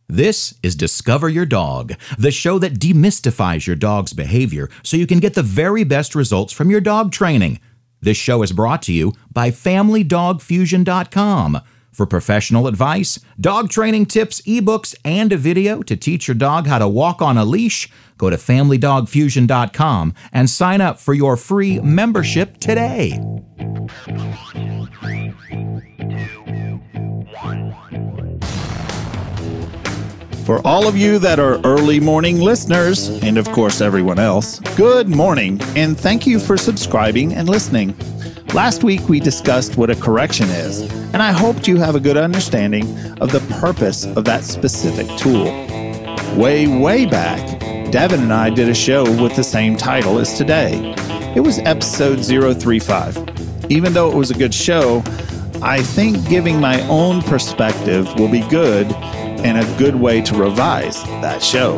This is Discover Your Dog, the show that demystifies your dog's behavior so you can get the very best results from your dog training. This show is brought to you by FamilyDogFusion.com. For professional advice, dog training tips, ebooks, and a video to teach your dog how to walk on a leash, go to FamilyDogFusion.com and sign up for your free membership today. For all of you that are early morning listeners, and of course everyone else, good morning, and thank you for subscribing and listening. Last week we discussed what a correction is, and I hoped you have a good understanding of the purpose of that specific tool. Way back, Devin and I did a show with the same title as today. It was episode 035. Even though it was a good show, I think giving my own perspective will be good and a good way to revise that show.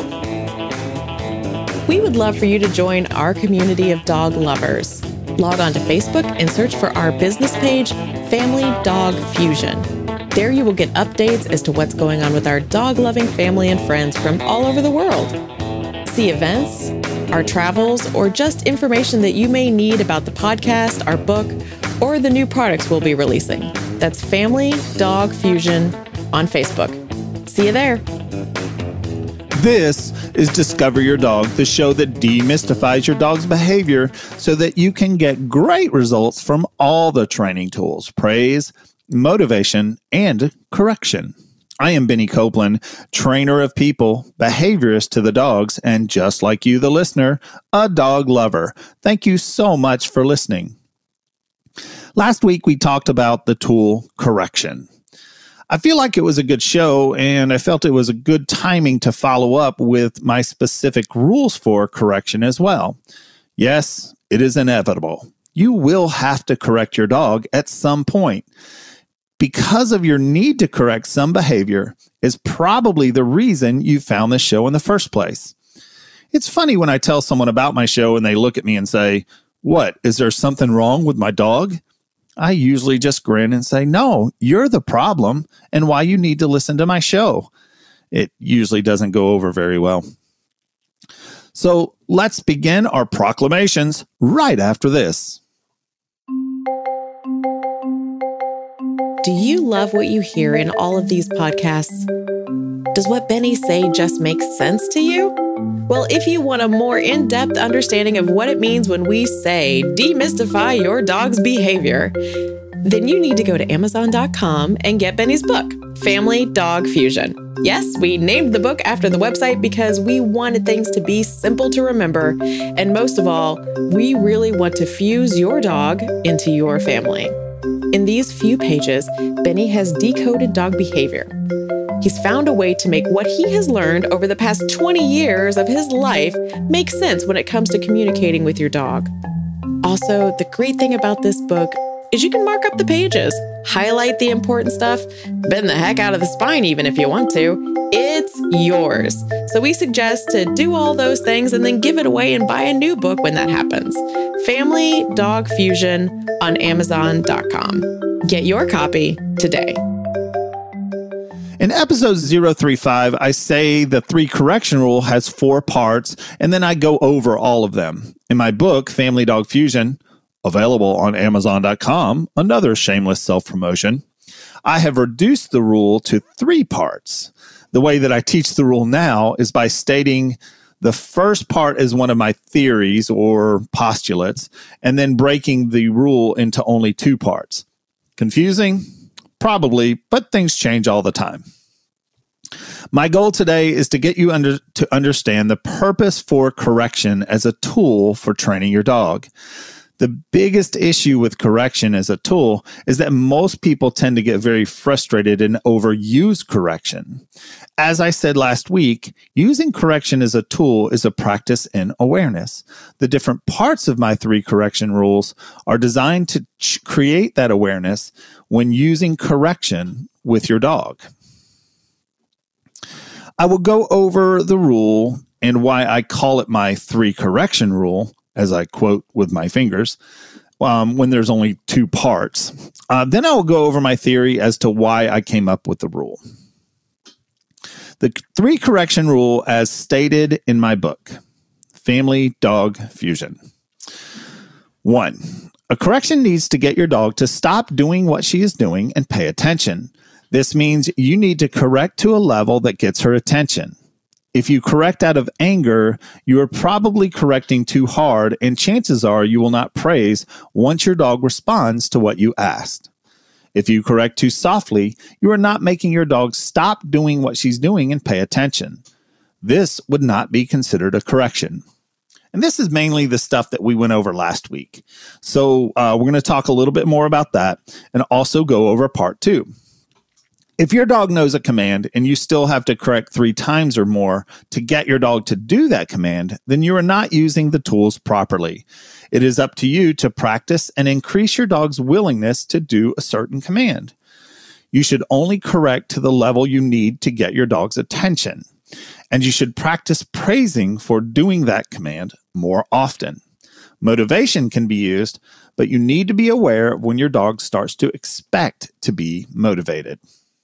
We would love for you to join our community of dog lovers. Log on to Facebook and search for our business page, Family Dog Fusion. There you will get updates as to what's going on with our dog-loving family and friends from all over the world. See events, our travels, or just information that you may need about the podcast, our book, or the new products we'll be releasing. That's Family Dog Fusion on Facebook. See you there. This is Discover Your Dog, the show that demystifies your dog's behavior so that you can get great results from all the training tools: praise, motivation, and correction. I am Benny Copeland, trainer of people, behaviorist to the dogs, and just like you, the listener, a dog lover. Thank you so much for listening. Last week, we talked about the tool correction. I feel like it was a good show, and I felt it was a good timing to follow up with my specific rules for correction as well. Yes, it is inevitable. You will have to correct your dog at some point. Because of your need to correct some behavior is probably the reason you found this show in the first place. It's funny when I tell someone about my show and they look at me and say, "What, is there something wrong with my dog?" I usually just grin and say, "No, you're the problem and why you need to listen to my show." It usually doesn't go over very well. So let's begin our proclamations right after this. Do you love what you hear in all of these podcasts? Does what Benny say just make sense to you? Well, if you want a more in-depth understanding of what it means when we say demystify your dog's behavior, then you need to go to Amazon.com and get Benny's book, Family Dog Fusion. Yes, we named the book after the website because we wanted things to be simple to remember. And most of all, we really want to fuse your dog into your family. In these few pages, Benny has decoded dog behavior. He's found a way to make what he has learned over the past 20 years of his life make sense when it comes to communicating with your dog. Also, the great thing about this book is you can mark up the pages, highlight the important stuff, bend the heck out of the spine even if you want to. It's yours. So we suggest to do all those things and then give it away and buy a new book when that happens. Family Dog Fusion on Amazon.com. Get your copy today. In episode 035, I say the 3 correction rule has 4 parts, and then I go over all of them. In my book, Family Dog Fusion, available on Amazon.com, another shameless self-promotion, I have reduced the rule to 3 parts. The way that I teach the rule now is by stating the first part is one of my theories or postulates, and then breaking the rule into only 2 parts. Confusing? Probably, but things change all the time. My goal today is to get you to understand the purpose for correction as a tool for training your dog. The biggest issue with correction as a tool is that most people tend to get very frustrated and overuse correction. As I said last week, using correction as a tool is a practice in awareness. The different parts of my 3 correction rules are designed to create that awareness when using correction with your dog. I will go over the rule and why I call it my 3 correction rule, as I quote with my fingers, when there's only 2 parts. Then I will go over my theory as to why I came up with the rule. The 3 correction rule as stated in my book, Family Dog Fusion. 1. A correction needs to get your dog to stop doing what she is doing and pay attention. This means you need to correct to a level that gets her attention. If you correct out of anger, you are probably correcting too hard, and chances are you will not praise once your dog responds to what you asked. If you correct too softly, you are not making your dog stop doing what she's doing and pay attention. This would not be considered a correction. And this is mainly the stuff that we went over last week. So we're going to talk a little bit more about that and also go over part 2. If your dog knows a command and you still have to correct 3 times or more to get your dog to do that command, then you are not using the tools properly. It is up to you to practice and increase your dog's willingness to do a certain command. You should only correct to the level you need to get your dog's attention. And you should practice praising for doing that command more often. Motivation can be used, but you need to be aware of when your dog starts to expect to be motivated.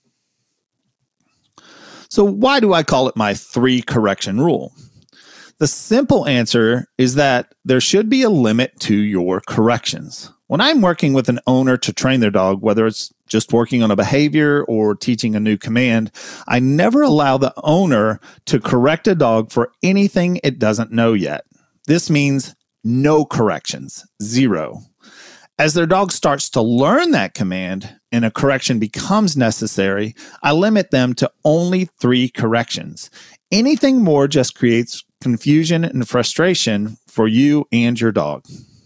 So why do I call it my 3 correction rule? The simple answer is that there should be a limit to your corrections. When I'm working with an owner to train their dog, whether it's just working on a behavior or teaching a new command, I never allow the owner to correct a dog for anything it doesn't know yet. This means no corrections, 0. As their dog starts to learn that command and a correction becomes necessary, I limit them to only 3 corrections. Anything more just creates confusion and frustration for you and your dog.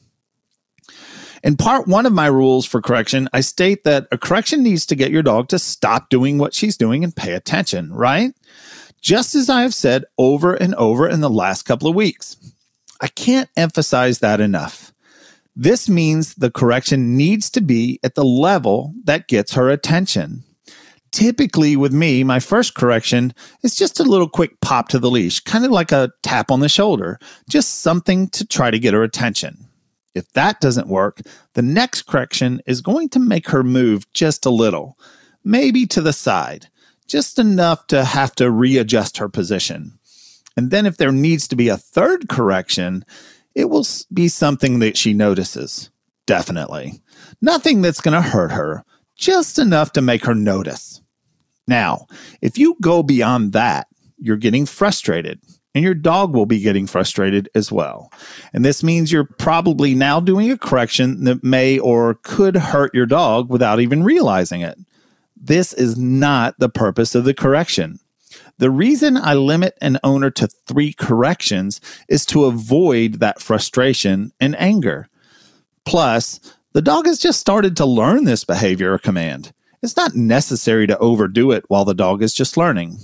In part 1 of my rules for correction, I state that a correction needs to get your dog to stop doing what she's doing and pay attention, right? Just as I have said over and over in the last couple of weeks. I can't emphasize that enough. This means the correction needs to be at the level that gets her attention. Typically with me, my first correction is just a little quick pop to the leash, kind of like a tap on the shoulder, just something to try to get her attention. If that doesn't work, the next correction is going to make her move just a little, maybe to the side, just enough to have to readjust her position. And then if there needs to be a third correction, it will be something that she notices, definitely. Nothing that's going to hurt her, just enough to make her notice. Now, if you go beyond that, you're getting frustrated, and your dog will be getting frustrated as well. And this means you're probably now doing a correction that may or could hurt your dog without even realizing it. This is not the purpose of the correction. The reason I limit an owner to 3 corrections is to avoid that frustration and anger. Plus, the dog has just started to learn this behavior or command. It's not necessary to overdo it while the dog is just learning.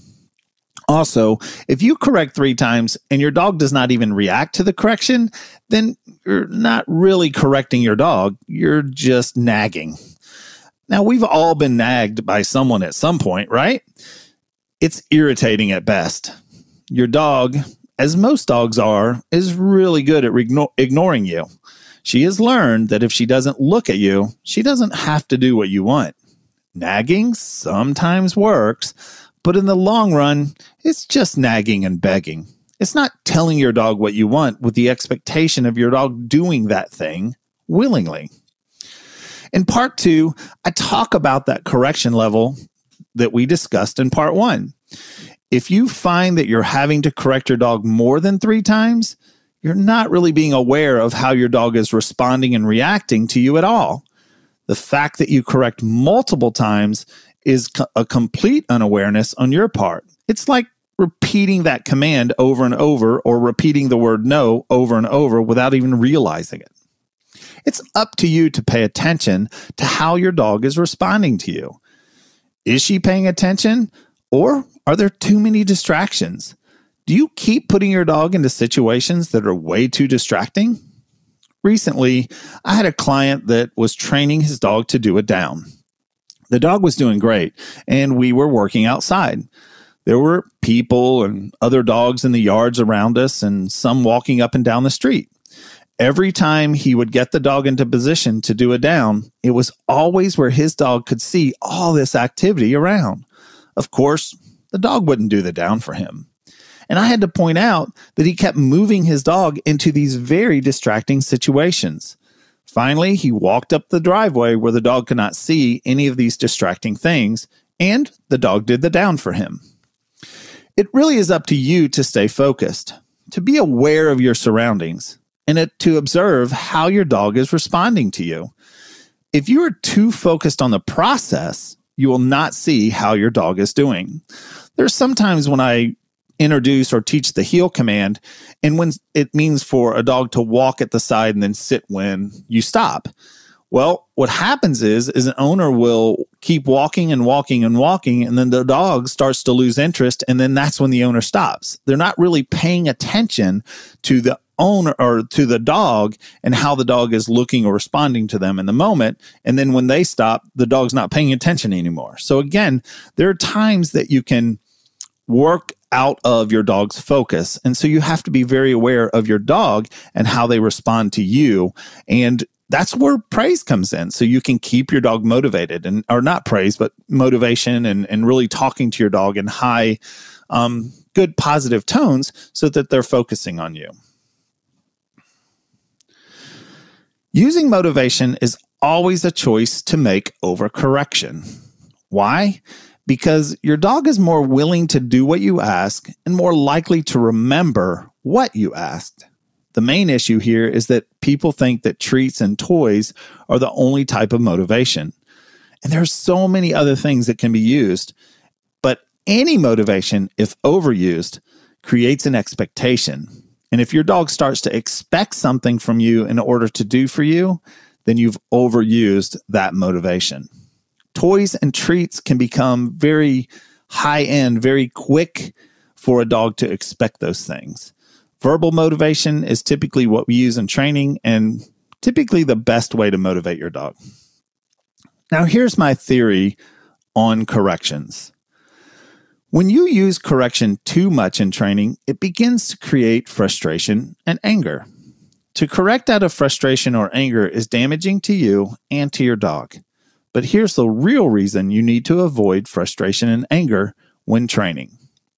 Also, if you correct 3 times and your dog does not even react to the correction, then you're not really correcting your dog. You're just nagging. Now, we've all been nagged by someone at some point, right? It's irritating at best. Your dog, as most dogs are, is really good at ignoring you. She has learned that if she doesn't look at you, she doesn't have to do what you want. Nagging sometimes works, but in the long run, it's just nagging and begging. It's not telling your dog what you want with the expectation of your dog doing that thing willingly. In part 2, I talk about that correction level that we discussed in part 1. If you find that you're having to correct your dog more than 3 times, you're not really being aware of how your dog is responding and reacting to you at all. The fact that you correct multiple times is a complete unawareness on your part. It's like repeating that command over and over, or repeating the word no over and over without even realizing it. It's up to you to pay attention to how your dog is responding to you. Is she paying attention, or are there too many distractions? Do you keep putting your dog into situations that are way too distracting? Recently, I had a client that was training his dog to do a down. The dog was doing great, and we were working outside. There were people and other dogs in the yards around us, and some walking up and down the street. Every time he would get the dog into position to do a down, it was always where his dog could see all this activity around. Of course, the dog wouldn't do the down for him. And I had to point out that he kept moving his dog into these very distracting situations. Finally, he walked up the driveway where the dog could not see any of these distracting things, and the dog did the down for him. It really is up to you to stay focused, to be aware of your surroundings, and to observe how your dog is responding to you. If you are too focused on the process, you will not see how your dog is doing. There's sometimes when I introduce or teach the heel command, and when it means for a dog to walk at the side and then sit when you stop. Well, what happens is an owner will keep walking and walking and walking, and then the dog starts to lose interest, and then that's when the owner stops. They're not really paying attention to the owner or to the dog and how the dog is looking or responding to them in the moment. And then when they stop, the dog's not paying attention anymore. So again, there are times that you can work out of your dog's focus. And so you have to be very aware of your dog and how they respond to you. And that's where praise comes in. So you can keep your dog motivated, and or not praise, but motivation, and really talking to your dog in high, good positive tones so that they're focusing on you. Using motivation is always a choice to make over correction. Why? Because your dog is more willing to do what you ask and more likely to remember what you asked. The main issue here is that people think that treats and toys are the only type of motivation. And there's so many other things that can be used. But any motivation, if overused, creates an expectation. And if your dog starts to expect something from you in order to do for you, then you've overused that motivation. Toys and treats can become very high-end, very quick for a dog to expect those things. Verbal motivation is typically what we use in training and typically the best way to motivate your dog. Now, here's my theory on corrections. When you use correction too much in training, it begins to create frustration and anger. To correct out of frustration or anger is damaging to you and to your dog. But here's the real reason you need to avoid frustration and anger when training.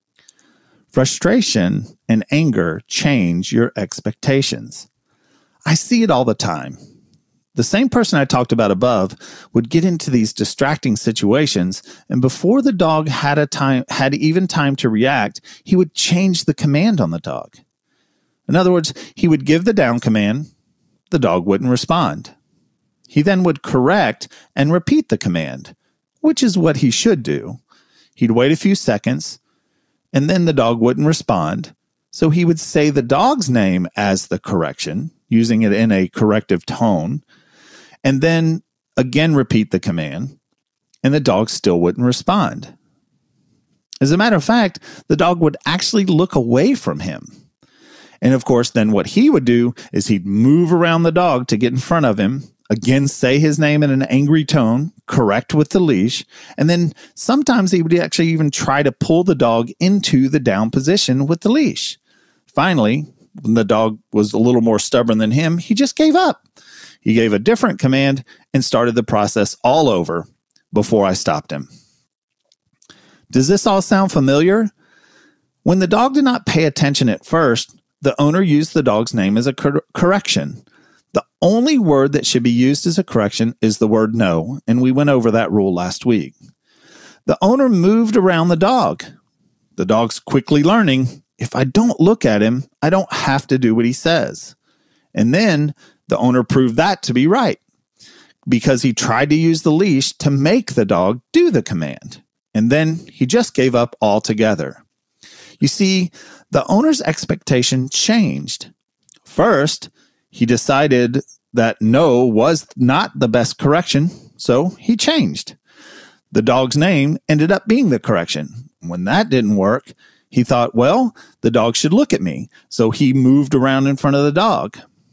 Frustration and anger change your expectations. I see it all the time. The same person I talked about above would get into these distracting situations, and before the dog had even time to react, he would change the command on the dog. In other words, he would give the down command, the dog wouldn't respond. He then would correct and repeat the command, which is what he should do. He'd wait a few seconds, and then the dog wouldn't respond. So he would say the dog's name as the correction, using it in a corrective tone, and then again repeat the command, and the dog still wouldn't respond. As a matter of fact, the dog would actually look away from him. And of course, then what he would do is he'd move around the dog to get in front of him, again, say his name in an angry tone, correct with the leash, and then sometimes he would actually even try to pull the dog into the down position with the leash. Finally, when the dog was a little more stubborn than him, he just gave up. He gave a different command and started the process all over before I stopped him. Does this all sound familiar? When the dog did not pay attention at first, the owner used the dog's name as a correction. The only word that should be used as a correction is the word no, and we went over that rule last week. The owner moved around the dog. The dog's quickly learning, if I don't look at him, I don't have to do what he says. And then the owner proved that to be right because he tried to use the leash to make the dog do the command. And then he just gave up altogether. You see, the owner's expectation changed. First, he decided that no was not the best correction, so he changed. The dog's name ended up being the correction. When that didn't work, he thought, well, the dog should look at me, so he moved around in front of the dog.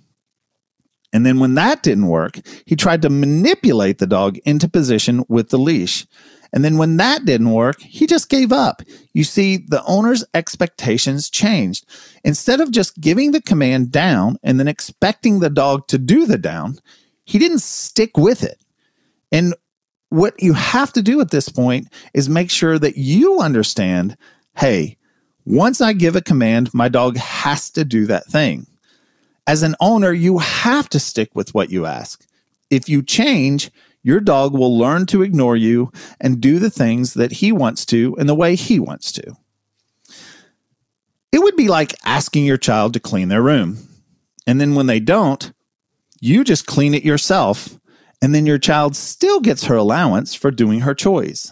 And then when that didn't work, he tried to manipulate the dog into position with the leash. And then when that didn't work, he just gave up. You see, the owner's expectations changed. Instead of just giving the command down and then expecting the dog to do the down, he didn't stick with it. And what you have to do at this point is make sure that you understand, hey, once I give a command, my dog has to do that thing. As an owner, you have to stick with what you ask. If you change, your dog will learn to ignore you and do the things that he wants to in the way he wants to. It would be like asking your child to clean their room. And then when they don't, you just clean it yourself. And then your child still gets her allowance for doing her chores.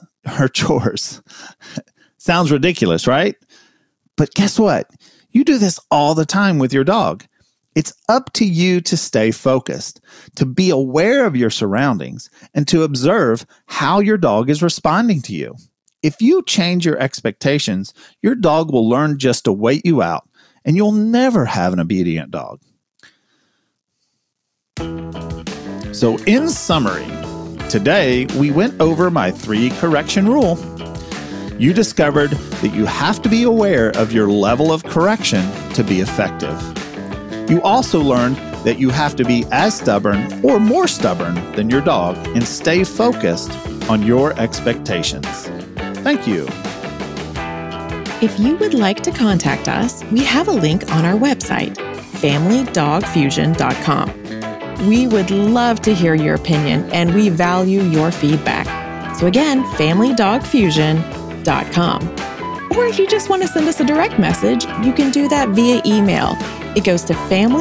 Sounds ridiculous, right? But guess what? You do this all the time with your dog. It's up to you to stay focused, to be aware of your surroundings, and to observe how your dog is responding to you. If you change your expectations, your dog will learn just to wait you out, and you'll never have an obedient dog. So in summary, today we went over my 3 correction rule. You discovered that you have to be aware of your level of correction to be effective. You also learned that you have to be as stubborn or more stubborn than your dog and stay focused on your expectations. Thank you. If you would like to contact us, we have a link on our website, familydogfusion.com. We would love to hear your opinion and we value your feedback. So again, familydogfusion.com. Or if you just want to send us a direct message, you can do that via email. It goes to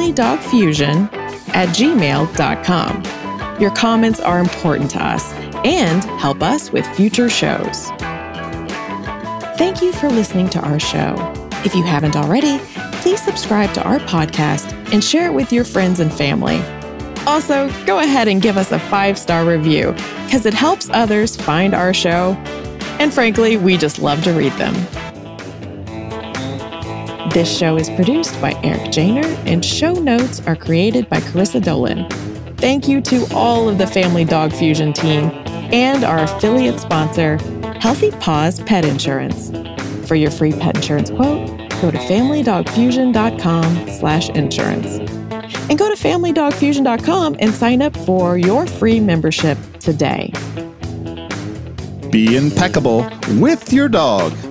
familydogfusion@gmail.com. Your comments are important to us and help us with future shows. Thank you for listening to our show. If you haven't already, please subscribe to our podcast and share it with your friends and family. Also, go ahead and give us a 5-star review because it helps others find our show. And frankly, we just love to read them. This show is produced by Eric Janer and show notes are created by Carissa Dolan. Thank you to all of the Family Dog Fusion team and our affiliate sponsor, Healthy Paws Pet Insurance. For your free pet insurance quote, go to familydogfusion.com/insurance. And go to familydogfusion.com and sign up for your free membership today. Be impeccable with your dog.